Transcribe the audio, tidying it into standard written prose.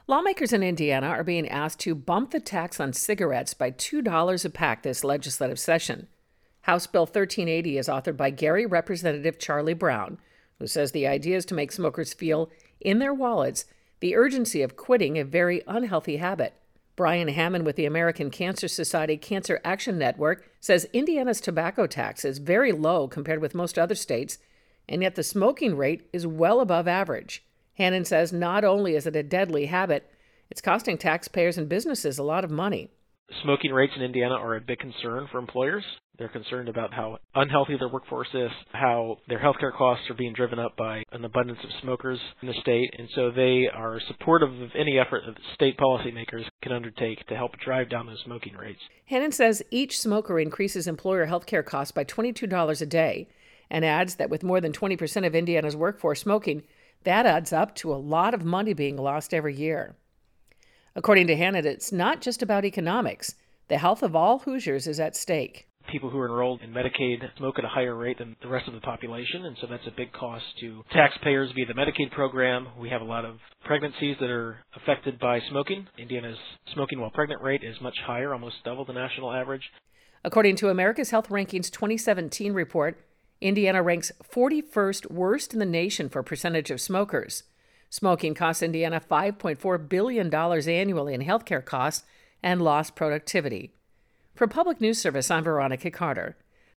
Lawmakers in Indiana are being asked to bump the tax on cigarettes by $2 a pack this legislative session. House Bill 1380 is authored by Gary Representative Charlie Brown, who says the idea is to make smokers feel in their wallets the urgency of quitting a very unhealthy habit. Brian Hammond with the American Cancer Society Cancer Action Network says Indiana's tobacco tax is very low compared with most other states, and yet the smoking rate is well above average. Hannon says not only is it a deadly habit, it's costing taxpayers and businesses a lot of money. Smoking rates in Indiana are a big concern for employers. They're concerned about how unhealthy their workforce is, how their healthcare costs are being driven up by an abundance of smokers in the state, and so they are supportive of any effort that state policymakers can undertake to help drive down those smoking rates. Hannon says each smoker increases employer healthcare costs by $22 a day, and adds that with more than 20% of Indiana's workforce smoking, that adds up to a lot of money being lost every year. According to Hannon, it's not just about economics. The health of all Hoosiers is at stake. People who are enrolled in Medicaid smoke at a higher rate than the rest of the population, and so that's a big cost to taxpayers via the Medicaid program. We have a lot of pregnancies that are affected by smoking. Indiana's smoking while pregnant rate is much higher, almost double the national average. According to America's Health Rankings 2017 report, Indiana ranks 41st worst in the nation for percentage of smokers. Smoking costs Indiana $5.4 billion annually in healthcare costs and lost productivity. For Public News Service, I'm Veronica Carter.